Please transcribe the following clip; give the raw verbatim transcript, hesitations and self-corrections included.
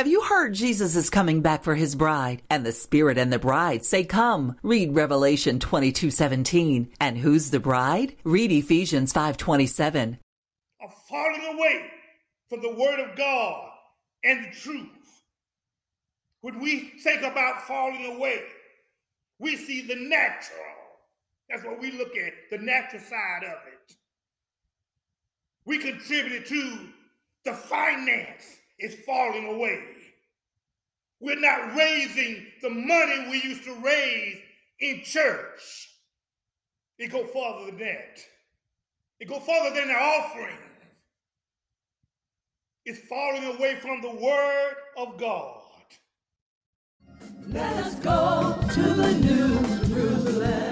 Have you heard Jesus is coming back for his bride? And the Spirit and the bride say, come. Read Revelation twenty-two seventeen. And who's the bride? Read Ephesians five twenty-seven. Of falling away from the word of God and the truth. When we think about falling away, we see the natural. That's what we look at, the natural side of it. We contributed to the finance is falling away. We're not raising the money we used to raise in church. It go further than that. It go further than the offering. It's falling away from the word of God. Let us go to the New Jerusalem.